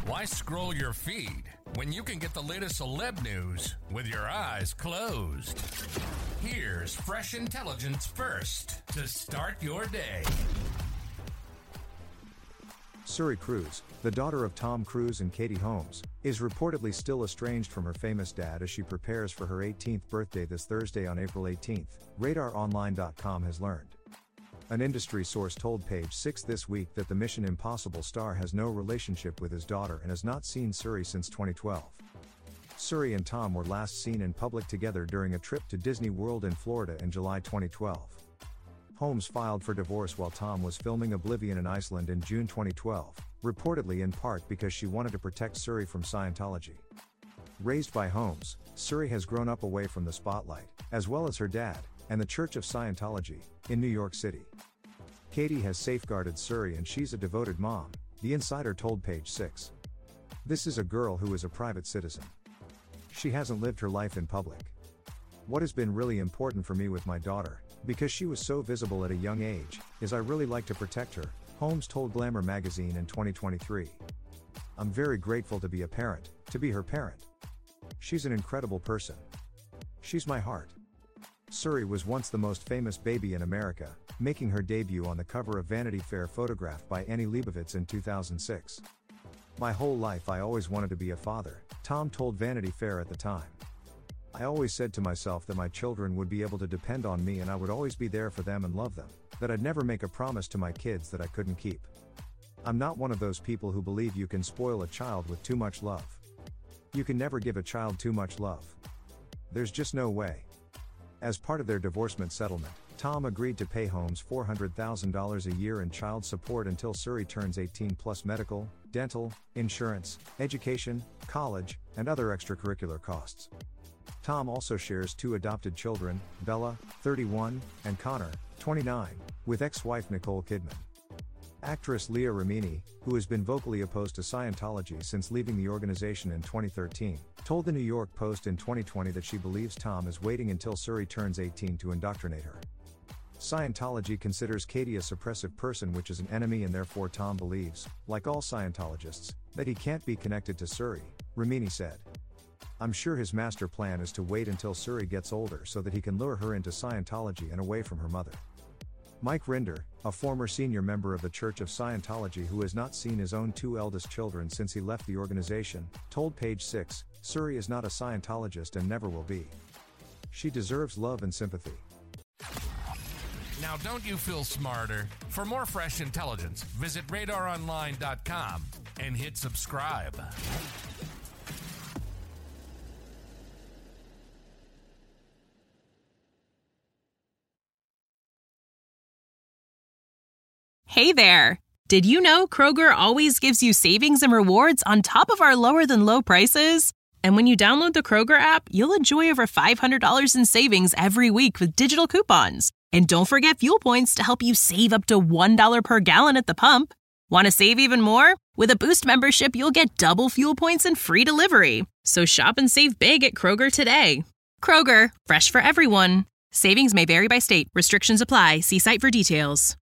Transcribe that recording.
Why scroll your feed when you can get the latest celeb news with your eyes closed? Here's fresh intelligence first to start your day. Suri Cruise, the daughter of Tom Cruise and Katie Holmes, is reportedly still estranged from her famous dad as she prepares for her 18th birthday this Thursday on April 18th, RadarOnline.com has learned. An industry source told Page Six this week that the Mission Impossible star has no relationship with his daughter and has not seen Suri since 2012. Suri and Tom were last seen in public together during a trip to Disney World in Florida in July 2012. Holmes filed for divorce while Tom was filming Oblivion in Iceland in June 2012, reportedly in part because she wanted to protect Suri from Scientology. Raised by Holmes, Suri has grown up away from the spotlight, as well as her dad, and the Church of Scientology, in New York City. Katie has safeguarded Suri and she's a devoted mom, the insider told Page Six. This is a girl who is a private citizen. She hasn't lived her life in public. What has been really important for me with my daughter, because she was so visible at a young age, is I really like to protect her, Holmes told Glamour magazine in 2023. I'm very grateful to be a parent, to be her parent. She's an incredible person. She's my heart. Suri was once the most famous baby in America, making her debut on the cover of Vanity Fair photographed by Annie Leibovitz in 2006. My whole life I always wanted to be a father, Tom told Vanity Fair at the time. I always said to myself that my children would be able to depend on me and I would always be there for them and love them, that I'd never make a promise to my kids that I couldn't keep. I'm not one of those people who believe you can spoil a child with too much love. You can never give a child too much love. There's just no way. As part of their divorcement settlement, Tom agreed to pay Holmes $400,000 a year in child support until Suri turns 18 plus medical, dental, insurance, education, college, and other extracurricular costs. Tom also shares two adopted children, Bella, 31, and Connor, 29, with ex-wife Nicole Kidman. Actress Leah Remini, who has been vocally opposed to Scientology since leaving the organization in 2013, told the New York Post in 2020 that she believes Tom is waiting until Suri turns 18 to indoctrinate her. Scientology considers Katie a suppressive person, which is an enemy, and therefore Tom believes, like all Scientologists, that he can't be connected to Suri, Remini said. I'm sure his master plan is to wait until Suri gets older so that he can lure her into Scientology and away from her mother. Mike Rinder, a former senior member of the Church of Scientology who has not seen his own two eldest children since he left the organization, told Page Six, Suri is not a Scientologist and never will be. She deserves love and sympathy. Now don't you feel smarter? For more fresh intelligence, visit RadarOnline.com and hit subscribe. Hey there! Did you know Kroger always gives you savings and rewards on top of our lower-than-low prices? And when you download the Kroger app, you'll enjoy over $500 in savings every week with digital coupons. And don't forget fuel points to help you save up to $1 per gallon at the pump. Want to save even more? With a Boost membership, you'll get double fuel points and free delivery. So shop and save big at Kroger today. Kroger, fresh for everyone. Savings may vary by state. Restrictions apply. See site for details.